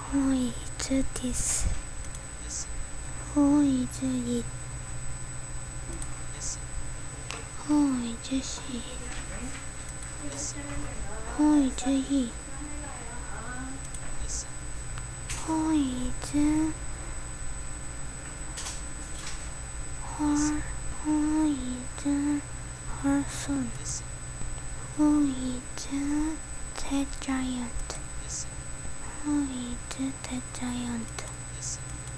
Who is this? Who is it? Who is she? Who is he? Who is her? Who is her son? Who is the giant? Who is the giant?